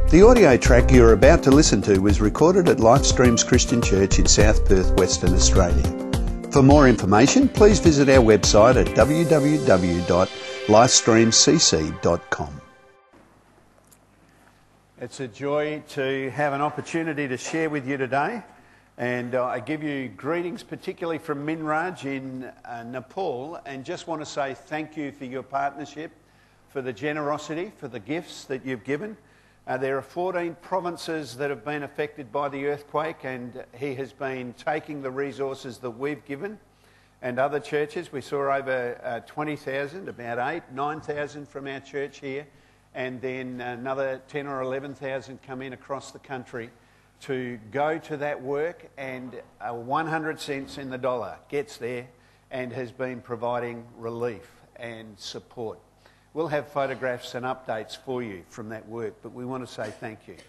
The audio track you're about to listen to was recorded at Lifestreams Christian Church in South Perth, Western Australia. For more information, please visit our website at www.lifestreamcc.com. It's a joy to have an opportunity to share with you today, and I give you greetings particularly from Minraj in Nepal, and just want to say thank you for your partnership, for the generosity, for the gifts that you've given. There are 14 provinces that have been affected by the earthquake, and he has been taking the resources that we've given and other churches. We saw over 20,000, about 9,000 from our church here, and then another 10 or 11,000 come in across the country to go to that work, and 100 cents in the dollar gets there and has been providing relief and support. We'll have photographs and updates for you from that work, but we want to say thank you.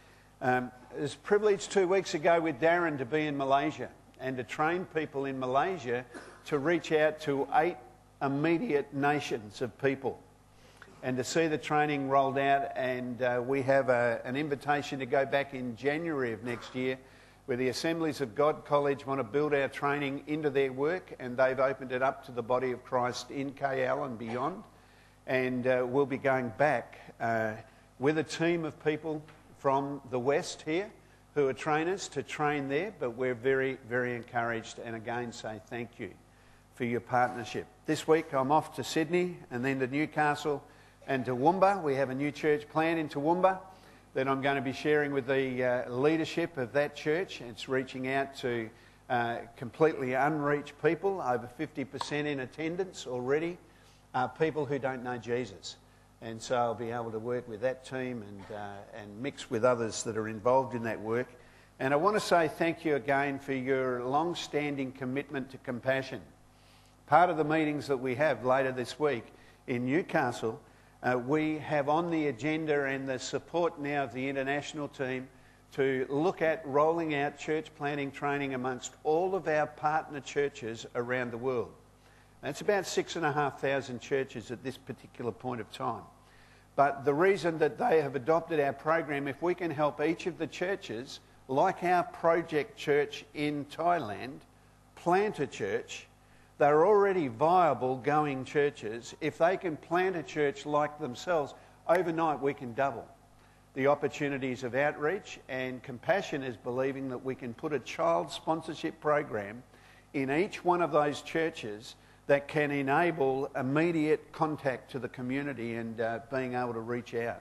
It was a privilege 2 weeks ago with Darren to be in Malaysia and to train people in Malaysia to reach out to 8 immediate nations of people and to see the training rolled out. And we have an invitation to go back in January of next year, where the Assemblies of God College want to build our training into their work, and they've opened it up to the body of Christ in KL and beyond. And we'll be going back with a team of people from the West here who are trainers to train there, but we're very, very encouraged, and again say thank you for your partnership. This week I'm off to Sydney and then to Newcastle and to Toowoomba. We have a new church plan in Toowoomba that I'm going to be sharing with the leadership of that church. It's reaching out to completely unreached people, over 50% in attendance already. People who don't know Jesus, and so I'll be able to work with that team and mix with others that are involved in that work. And I want to say thank you again for your long-standing commitment to compassion. Part of the meetings that we have later this week in Newcastle, we have on the agenda and the support now of the international team to look at rolling out church planting training amongst all of our partner churches around the world. That's about 6,500 churches at this particular point of time. But the reason that they have adopted our program, if we can help each of the churches, like our project church in Thailand, plant a church, they're already viable going churches. If they can plant a church like themselves, overnight we can double the opportunities of outreach. And Compassion is believing that we can put a child sponsorship program in each one of those churches that can enable immediate contact to the community and being able to reach out.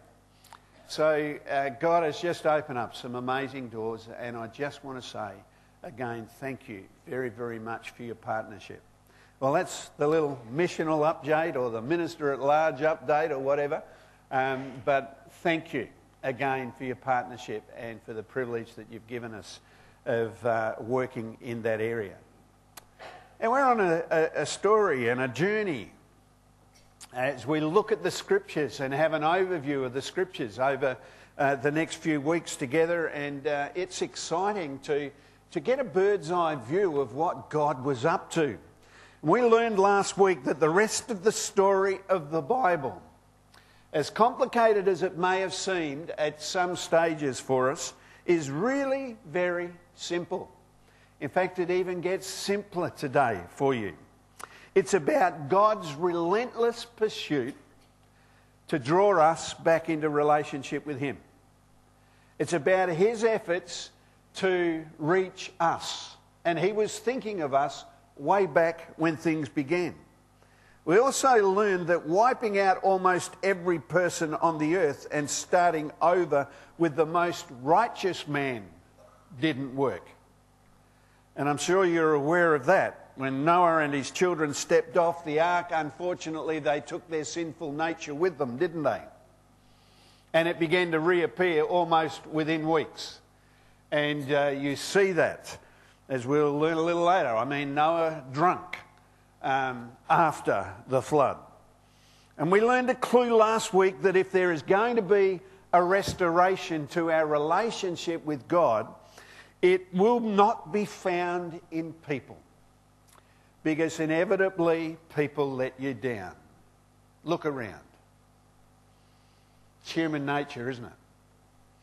So God has just opened up some amazing doors, and I just want to say again, thank you very, very much for your partnership. Well, that's the little missional update or the minister at large update or whatever, but thank you again for your partnership and for the privilege that you've given us of working in that area. And we're on a story and a journey as we look at the Scriptures and have an overview of the Scriptures over the next few weeks together. And it's exciting to get a bird's eye view of what God was up to. We learned last week that the rest of the story of the Bible, as complicated as it may have seemed at some stages for us, is really very simple. In fact, it even gets simpler today for you. It's about God's relentless pursuit to draw us back into relationship with Him. It's about His efforts to reach us. And He was thinking of us way back when things began. We also learned that wiping out almost every person on the earth and starting over with the most righteous man didn't work. And I'm sure you're aware of that. When Noah and his children stepped off the ark, unfortunately they took their sinful nature with them, didn't they? And it began to reappear almost within weeks. And you see that, as we'll learn a little later. I mean, Noah drunk after the flood. And we learned a clue last week that if there is going to be a restoration to our relationship with God, it will not be found in people, because inevitably people let you down. Look around. It's human nature, isn't it?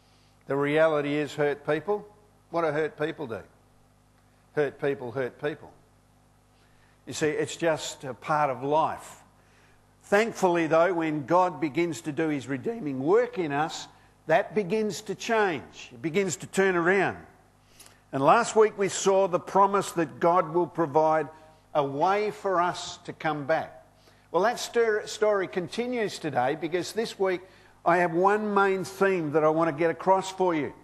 The reality is hurt people. What do hurt people do? Hurt people hurt people. You see, it's just a part of life. Thankfully, though, when God begins to do his redeeming work in us, that begins to change. It begins to turn around. And last week we saw the promise that God will provide a way for us to come back. Well, that story continues today, because this week I have one main theme that I want to get across for you.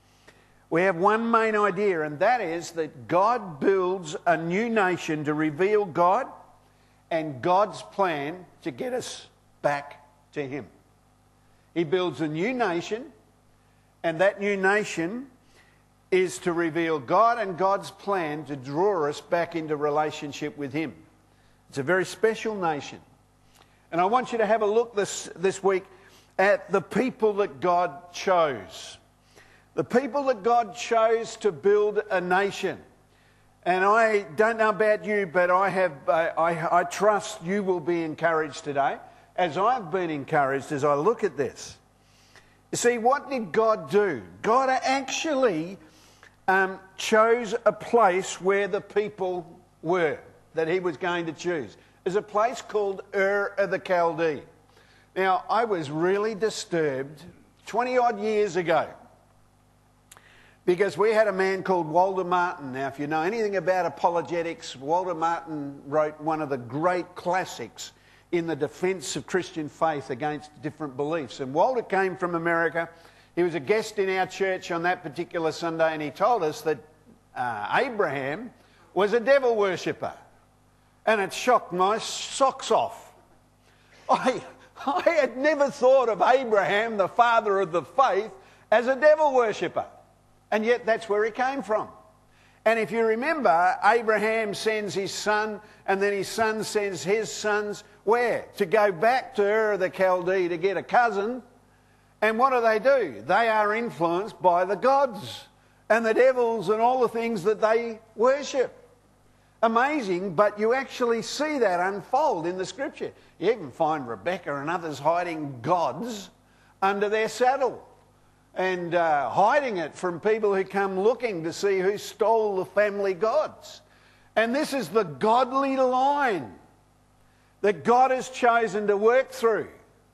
We have one main idea, and that is that God builds a new nation to reveal God and God's plan to get us back to him. He builds a new nation, and that new nation is to reveal God and God's plan to draw us back into relationship with him. It's a very special nation. And I want you to have a look this week at the people that God chose. The people that God chose to build a nation. And I don't know about you, but I trust you will be encouraged today, as I've been encouraged as I look at this. You see, what did God do? God actually chose a place where the people were, that he was going to choose. There's a place called Ur of the Chaldees. Now, I was really disturbed 20 odd years ago, because we had a man called Walter Martin. Now, if you know anything about apologetics, Walter Martin wrote one of the great classics in the defence of Christian faith against different beliefs. And Walter came from America. He was a guest in our church on that particular Sunday, and he told us that Abraham was a devil worshipper. And it shocked my socks off. I had never thought of Abraham, the father of the faith, as a devil worshipper. And yet that's where he came from. And if you remember, Abraham sends his son, and then his son sends his sons where? To go back to Ur of the Chaldees to get a cousin. And what do? They are influenced by the gods and the devils and all the things that they worship. Amazing, but you actually see that unfold in the scripture. You even find Rebecca and others hiding gods under their saddle, and hiding it from people who come looking to see who stole the family gods. And this is the godly line that God has chosen to work through.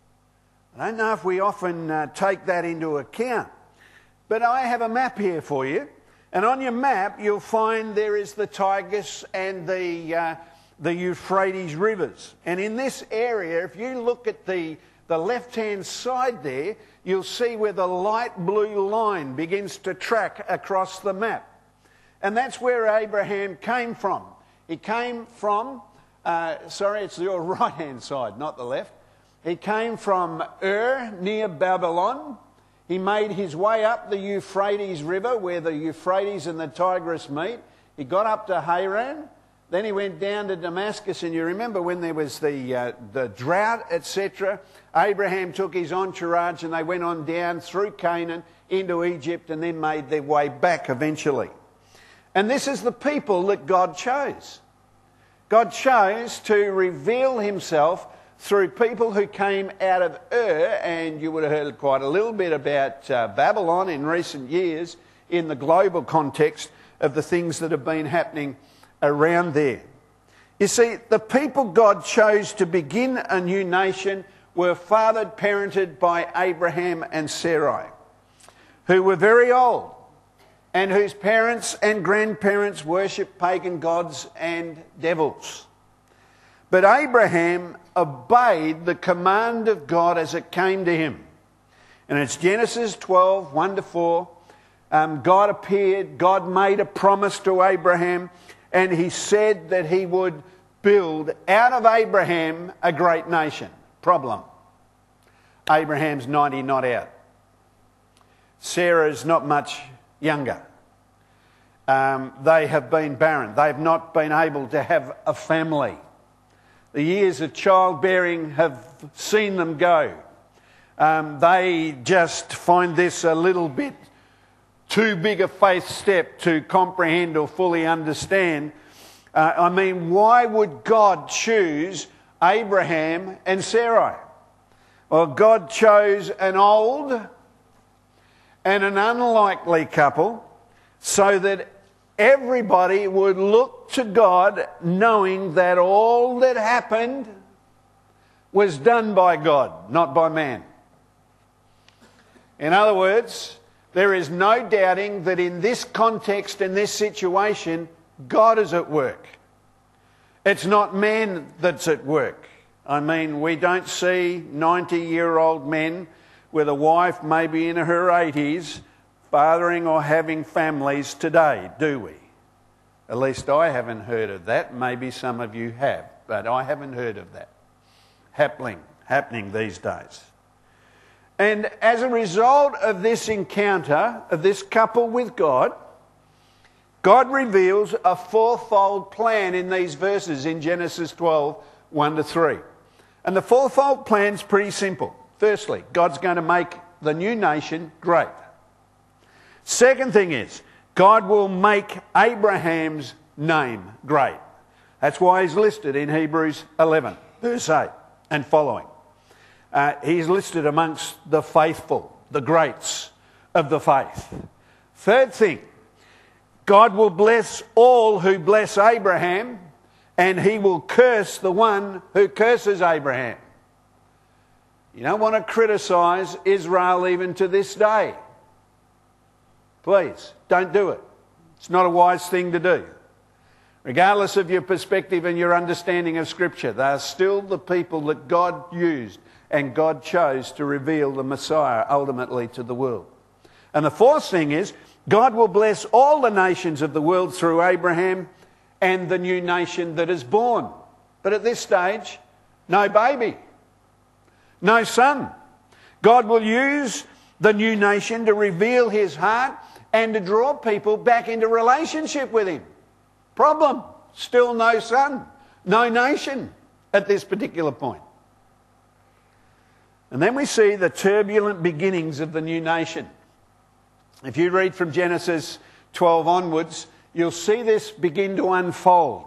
I don't know if we often take that into account, but I have a map here for you. And on your map, you'll find there is the Tigris and the Euphrates rivers. And in this area, if you look at the left-hand side there, you'll see where the light blue line begins to track across the map. And that's where Abraham came from. He came from, it's your right-hand side, not the left. He came from Ur, near Babylon. He made his way up the Euphrates River, where the Euphrates and the Tigris meet. He got up to Haran. Then he went down to Damascus, and you remember when there was the drought, etc., Abraham took his entourage and they went on down through Canaan into Egypt, and then made their way back eventually. And this is the people that God chose. God chose to reveal himself through people who came out of Ur, and you would have heard quite a little bit about Babylon in recent years in the global context of the things that have been happening around there. You see, the people God chose to begin a new nation were fathered, parented by Abraham and Sarai, who were very old and whose parents and grandparents worshipped pagan gods and devils. But Abraham obeyed the command of God as it came to him. And it's Genesis 12, 1-4. God appeared, God made a promise to Abraham, and he said that he would build out of Abraham a great nation. Problem: Abraham's 90 not out. Sarah's not much younger. They have been barren. They've not been able to have a family. The years of childbearing have seen them go. They just find this a little bit too big a faith step to comprehend or fully understand. Why would God choose Abraham and Sarai? Well, God chose an old and an unlikely couple, so that everybody would look to God knowing that all that happened was done by God, not by man. In other words, there is no doubting that in this context, in this situation, God is at work. It's not man that's at work. I mean, we don't see 90-year-old men with a wife maybe in her 80s fathering or having families today, do we? At least I haven't heard of that. Maybe some of you have, but I haven't heard of that happening these days. And as a result of this encounter, of this couple with God, God reveals a fourfold plan in these verses in Genesis 12, 1-3. And the fourfold plan's pretty simple. Firstly, God's going to make the new nation great. Second thing is, God will make Abraham's name great. That's why he's listed in Hebrews 11, verse 8 and following. He's listed amongst the faithful, the greats of the faith. Third thing, God will bless all who bless Abraham, and he will curse the one who curses Abraham. You don't want to criticise Israel even to this day. Please, don't do it. It's not a wise thing to do. Regardless of your perspective and your understanding of Scripture, they are still the people that God used and God chose to reveal the Messiah ultimately to the world. And the fourth thing is, God will bless all the nations of the world through Abraham and the new nation that is born. But at this stage, no baby, no son. God will use the new nation to reveal his heart and to draw people back into relationship with him. Problem, still no son, no nation at this particular point. And then we see the turbulent beginnings of the new nation. If you read from Genesis 12 onwards, you'll see this begin to unfold.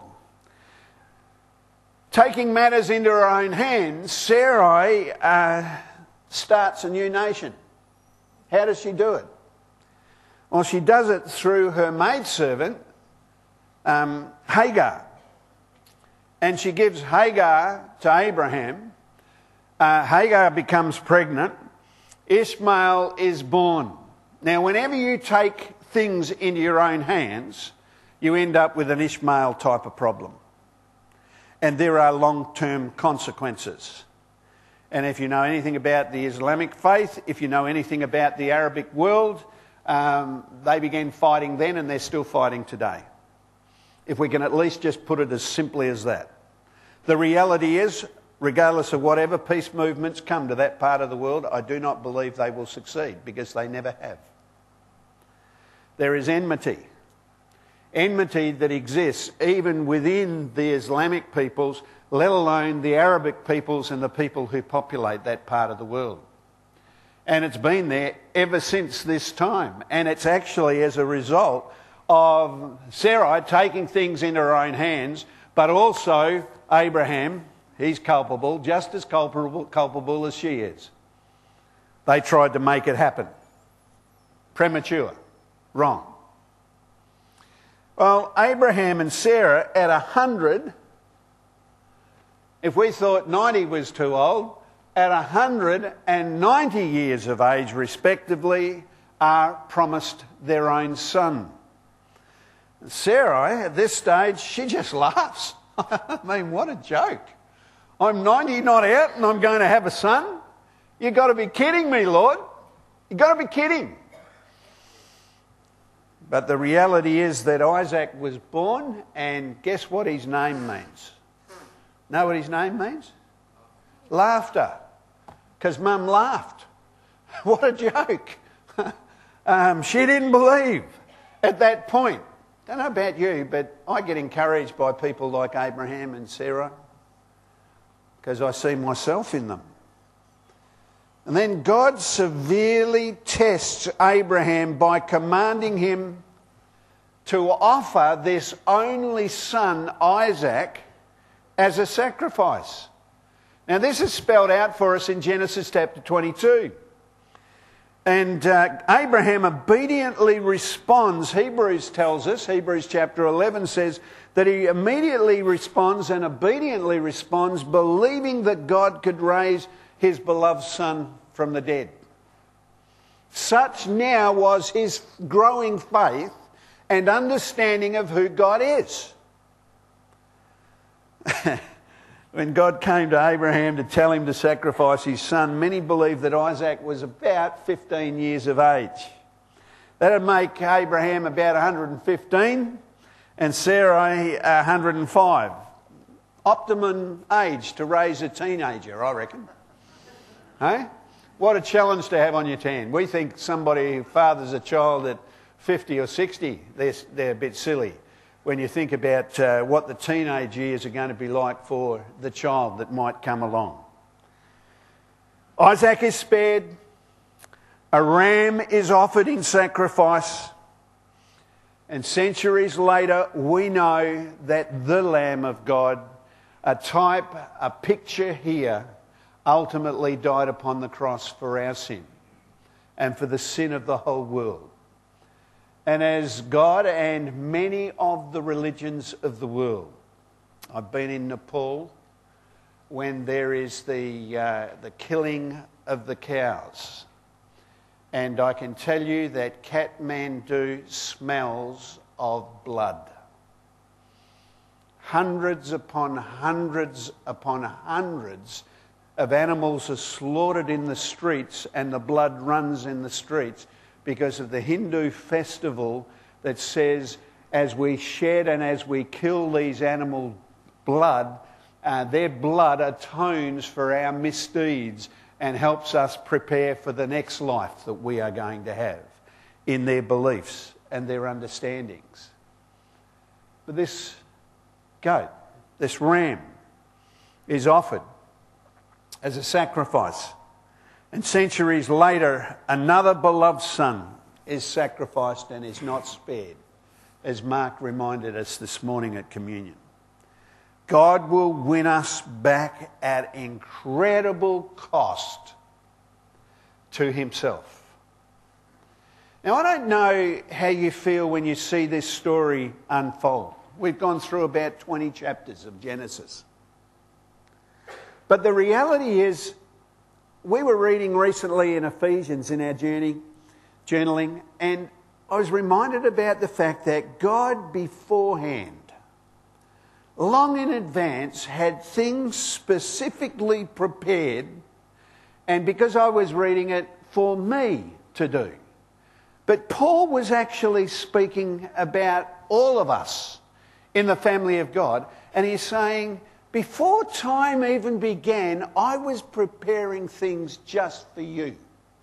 Taking matters into her own hands, Sarai starts a new nation. How does she do it? Well, she does it through her maidservant, Hagar. And she gives Hagar to Abraham. Hagar becomes pregnant. Ishmael is born. Now, whenever you take things into your own hands, you end up with an Ishmael type of problem. And there are long-term consequences. And if you know anything about the Islamic faith, if you know anything about the Arabic world, they began fighting then and they're still fighting today. If we can at least just put it as simply as that. The reality is, regardless of whatever peace movements come to that part of the world, I do not believe they will succeed because they never have. There is enmity. Enmity that exists even within the Islamic peoples, let alone the Arabic peoples and the people who populate that part of the world. And it's been there ever since this time. And it's actually as a result of Sarai taking things into her own hands, but also Abraham, he's culpable, just as culpable as she is. They tried to make it happen. Premature. Wrong. Well, Abraham and Sarah at 100, if we thought 90 was too old, at 190 years of age respectively, are promised their own son. Sarai, at this stage, she just laughs. I mean, what a joke. I'm 90, not out, and I'm going to have a son? You've got to be kidding me, Lord. You've got to be kidding. But the reality is that Isaac was born, and guess what his name means? Know what his name means? Laughter. Because Mum laughed. What a joke. She didn't believe at that point. Don't know about you, but I get encouraged by people like Abraham and Sarah because I see myself in them. And then God severely tests Abraham by commanding him to offer this only son, Isaac, as a sacrifice. Now, this is spelled out for us in Genesis chapter 22. And Abraham obediently responds. Hebrews tells us, Hebrews chapter 11 says that he immediately responds and obediently responds, believing that God could raise his beloved son from the dead. Such now was his growing faith and understanding of who God is. When God came to Abraham to tell him to sacrifice his son, many believed that Isaac was about 15 years of age. That would make Abraham about 115 and Sarai 105. Optimum age to raise a teenager, I reckon. Hey? What a challenge to have on your hand. We think somebody who fathers a child at 50 or 60, they're a bit silly when you think about what the teenage years are going to be like for the child that might come along. Isaac is spared. A ram is offered in sacrifice. And centuries later, we know that the Lamb of God, a type, a picture here, ultimately died upon the cross for our sin and for the sin of the whole world. And as God and many of the religions of the world, I've been in Nepal when there is the killing of the cows. And I can tell you that Kathmandu smells of blood. Hundreds upon hundreds upon hundreds of animals are slaughtered in the streets, and the blood runs in the streets because of the Hindu festival that says as we shed and as we kill these animal blood, their blood atones for our misdeeds and helps us prepare for the next life that we are going to have in their beliefs and their understandings. But this goat, this ram, is offered as a sacrifice. And centuries later, another beloved son is sacrificed and is not spared, as Mark reminded us this morning at communion. God will win us back at incredible cost to himself. Now, I don't know how you feel when you see this story unfold. We've gone through about 20 chapters of Genesis. But the reality is, we were reading recently in Ephesians in our journaling, and I was reminded about the fact that God beforehand, long in advance, had things specifically prepared, and because I was reading it, for me to do. But Paul was actually speaking about all of us in the family of God, and he's saying, before time even began, I was preparing things just for you.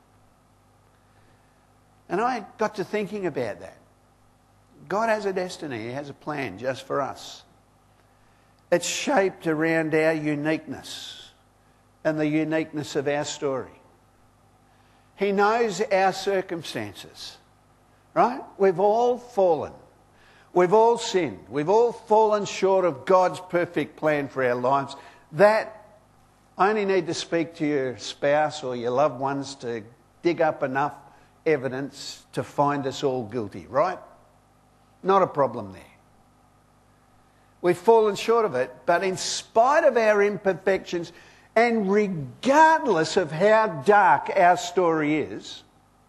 And I got to thinking about that. God has a destiny, he has a plan just for us. It's shaped around our uniqueness and the uniqueness of our story. He knows our circumstances, right? We've all fallen. We've all sinned. We've all fallen short of God's perfect plan for our lives. That I only need to speak to your spouse or your loved ones to dig up enough evidence to find us all guilty, right? Not a problem there. We've fallen short of it, but in spite of our imperfections and regardless of how dark our story is,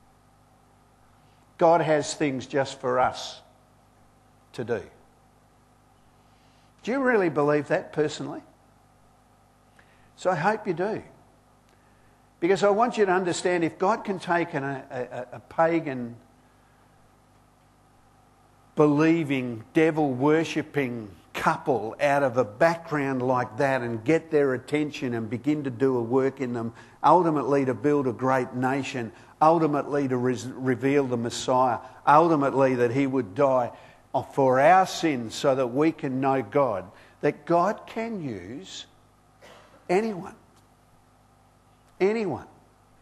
God has things just for us to do. Do you really believe that personally? So I hope you do. Because I want you to understand, if God can take a pagan, believing, devil-worshipping couple out of a background like that and get their attention and begin to do a work in them, ultimately to build a great nation, ultimately to reveal the Messiah, ultimately that he would die for our sins so that we can know God, that God can use anyone. Anyone.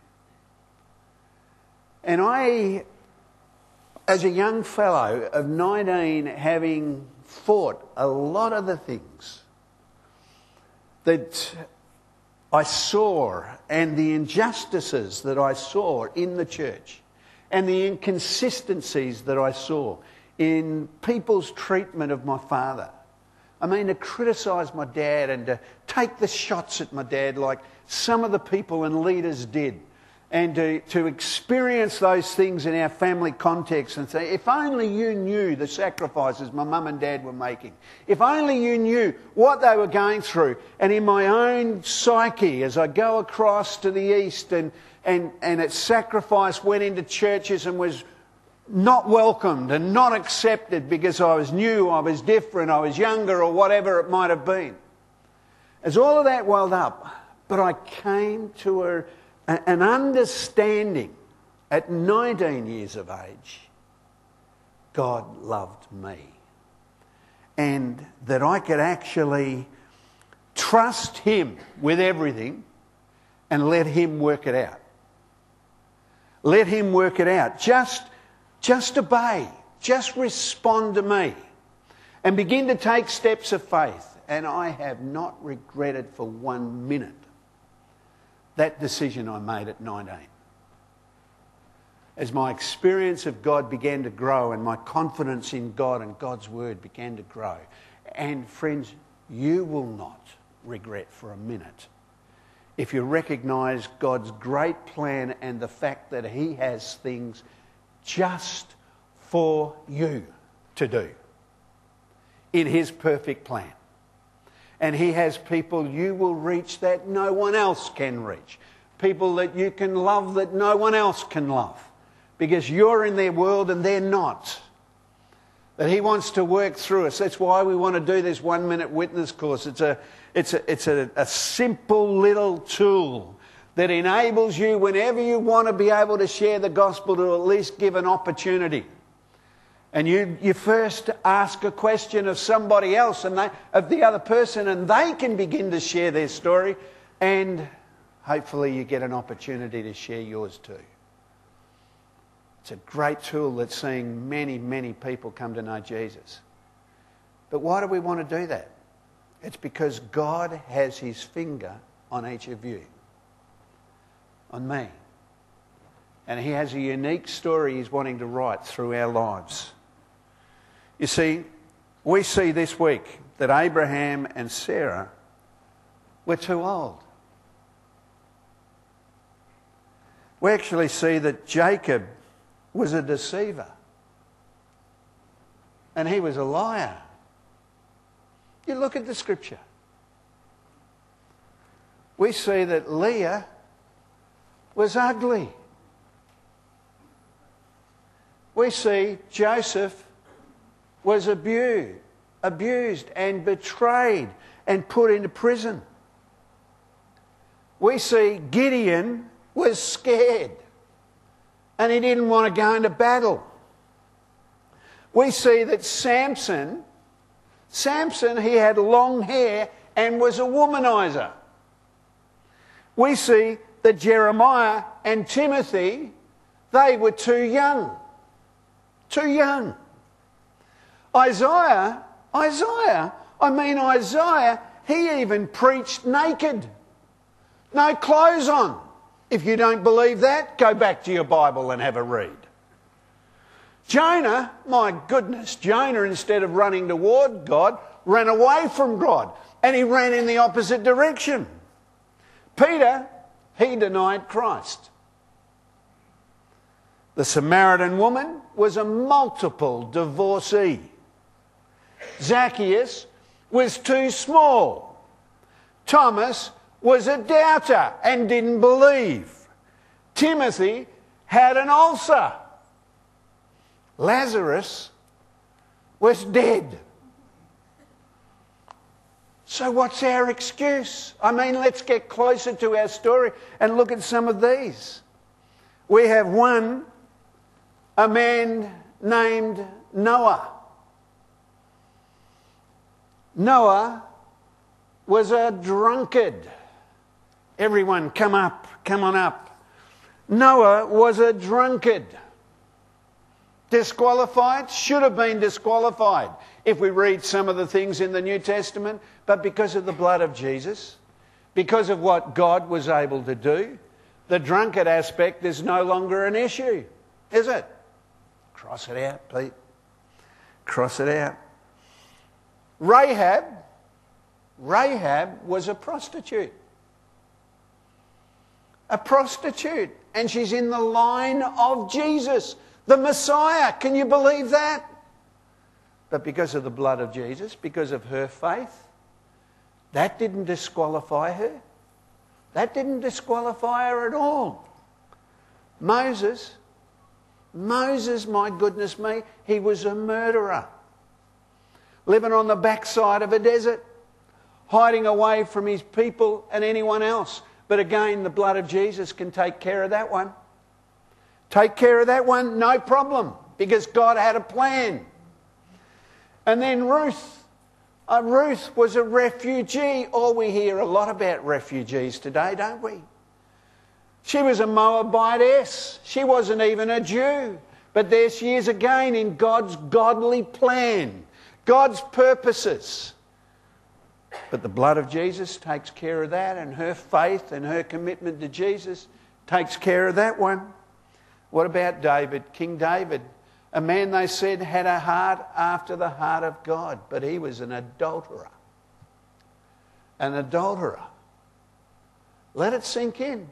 And I, as a young fellow of 19, having fought a lot of the things that I saw and the injustices that I saw in the church and the inconsistencies that I saw in people's treatment of my father. I mean, to criticise my dad and to take the shots at my dad like some of the people and leaders did, and to experience those things in our family context and say, if only you knew the sacrifices my mum and dad were making, if only you knew what they were going through. And in my own psyche, as I go across to the east and its sacrifice went into churches and was not welcomed and not accepted because I was new, I was different, I was younger, or whatever it might have been. As all of that welled up, but I came to an understanding at 19 years of age, God loved me. And that I could actually trust Him with everything and let Him work it out. Let Him work it out. Just obey. Just respond to me. And begin to take steps of faith. And I have not regretted for 1 minute that decision I made at 19. As my experience of God began to grow and my confidence in God and God's Word began to grow. And friends, you will not regret for a minute if you recognise God's great plan and the fact that He has things just for you to do in His perfect plan. And He has people you will reach that no one else can reach. People that you can love that no one else can love. Because you're in their world and they're not. That He wants to work through us. That's why we want to do this 1 minute witness course. It's a simple little tool that enables you whenever you want to be able to share the gospel to at least give an opportunity. And you first ask a question of somebody else, of the other person, and they can begin to share their story, and hopefully you get an opportunity to share yours too. It's a great tool that's seeing many, many people come to know Jesus. But why do we want to do that? It's because God has His finger on each of you, on me. And He has a unique story He's wanting to write through our lives. You see, we see this week that Abraham and Sarah were too old. We actually see that Jacob was a deceiver. And he was a liar. You look at the scripture. We see that Leah was ugly. We see Joseph was abused and betrayed and put into prison. We see Gideon was scared and he didn't want to go into battle. We see that Samson, he had long hair and was a womanizer. We see that Jeremiah and Timothy, they were too young. Too young. Isaiah, he even preached naked. No clothes on. If you don't believe that, go back to your Bible and have a read. Jonah, my goodness, Jonah, instead of running toward God, ran away from God. And he ran in the opposite direction. Peter, he denied Christ. The Samaritan woman was a multiple divorcee. Zacchaeus was too small. Thomas was a doubter and didn't believe. Timothy had an ulcer. Lazarus was dead. So what's our excuse? I mean, let's get closer to our story and look at some of these. We have one, a man named Noah. Noah was a drunkard. Everyone, come on up. Noah was a drunkard. Disqualified? Should have been disqualified if we read some of the things in the New Testament, but because of the blood of Jesus, because of what God was able to do, the drunkard aspect is no longer an issue, is it? Cross it out, Pete. Cross it out. Rahab was a prostitute. A prostitute. And she's in the line of Jesus, the Messiah. Can you believe that? But because of the blood of Jesus, because of her faith, that didn't disqualify her. That didn't disqualify her at all. Moses, my goodness me, he was a murderer. Living on the backside of a desert, hiding away from his people and anyone else. But again, the blood of Jesus can take care of that one. Take care of that one, no problem, because God had a plan. And then Ruth. Ruth was a refugee. Oh, we hear a lot about refugees today, don't we? She was a Moabitess. She wasn't even a Jew. But there she is again in God's godly plan, God's purposes. But the blood of Jesus takes care of that, and her faith and her commitment to Jesus takes care of that one. What about David, King David? A man, they said, had a heart after the heart of God, but he was an adulterer. An adulterer. Let it sink in.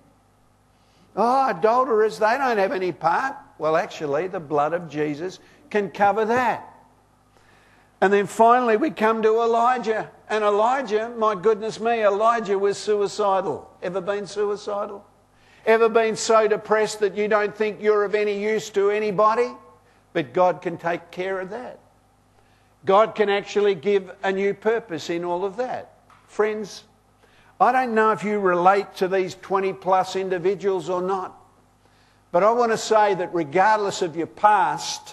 Oh, adulterers, they don't have any part. Well, actually, the blood of Jesus can cover that. And then finally we come to Elijah. And Elijah, my goodness me, Elijah was suicidal. Ever been suicidal? Ever been so depressed that you don't think you're of any use to anybody? But God can take care of that. God can actually give a new purpose in all of that. Friends, I don't know if you relate to these 20 plus individuals or not, but I want to say that regardless of your past,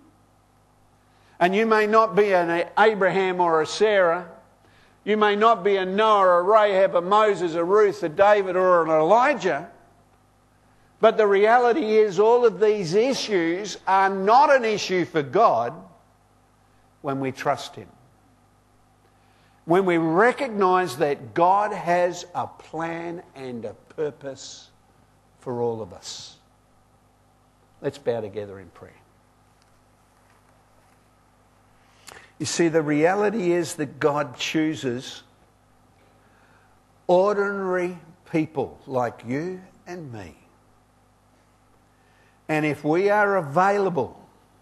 and you may not be an Abraham or a Sarah, you may not be a Noah, a Rahab, a Moses, a Ruth, a David or an Elijah, but the reality is all of these issues are not an issue for God when we trust Him. When we recognise that God has a plan and a purpose for all of us. Let's bow together in prayer. You see, the reality is that God chooses ordinary people like you and me. And if we are available,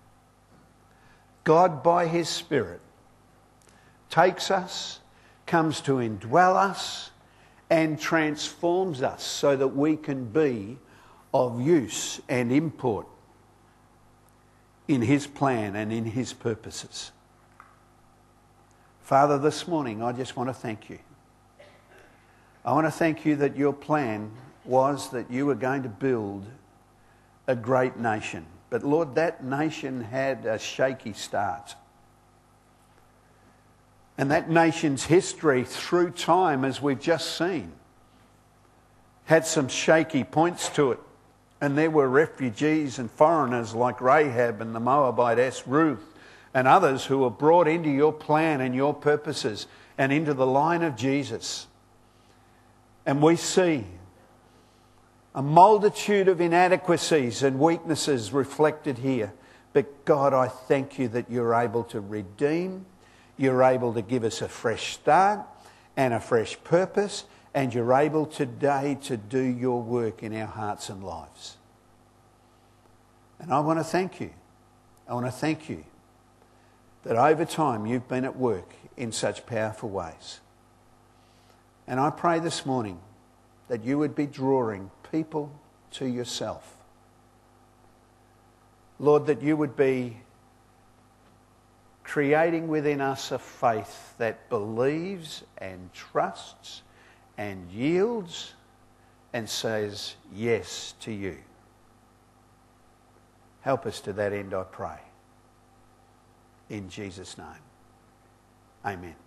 God by His Spirit takes us, comes to indwell us and transforms us so that we can be of use and import in His plan and in His purposes. Father, this morning I just want to thank you. I want to thank you that your plan was that you were going to build a great nation. But Lord, that nation had a shaky start. And that nation's history through time, as we've just seen, had some shaky points to it. And there were refugees and foreigners like Rahab and the Moabitess Ruth and others who were brought into your plan and your purposes and into the line of Jesus. And we see a multitude of inadequacies and weaknesses reflected here. But God, I thank you that you're able to redeem, you're able to give us a fresh start and a fresh purpose, and you're able today to do your work in our hearts and lives. And I want to thank you. I want to thank you that over time you've been at work in such powerful ways. And I pray this morning that you would be drawing people to yourself. Lord, that you would be creating within us a faith that believes and trusts and yields and says yes to you. Help us to that end, I pray. In Jesus' name. Amen.